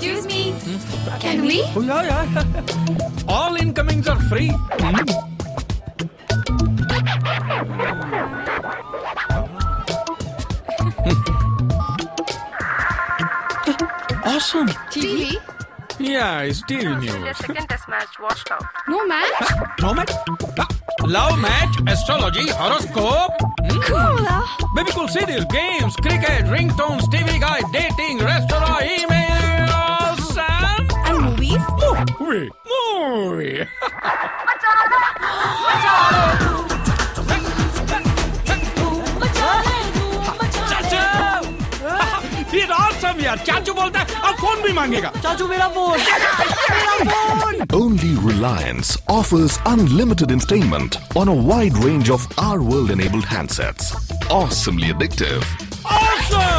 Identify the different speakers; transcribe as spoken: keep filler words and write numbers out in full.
Speaker 1: Excuse me. Can we?
Speaker 2: Oh, yeah, yeah. All incomings are free. Awesome.
Speaker 1: T V?
Speaker 2: Yeah, it's T V news.
Speaker 3: The second test match washed out.
Speaker 1: No match?
Speaker 2: No match? Ah, love match, astrology, horoscope. Hmm?
Speaker 1: Cool.
Speaker 2: Baby cool series, games, cricket, ringtones, T V guide, dating, restaurant, emails, and...
Speaker 1: And movies?
Speaker 2: Movie. Movie. Chachu! He's awesome यार. चाचू बोलता है अब phone भी मांगेगा.
Speaker 4: चाचू मेरा phone. मेरा phone.
Speaker 5: Only Reliance offers unlimited entertainment on a wide range of our world-enabled handsets. Awesomely addictive.
Speaker 2: Awesome!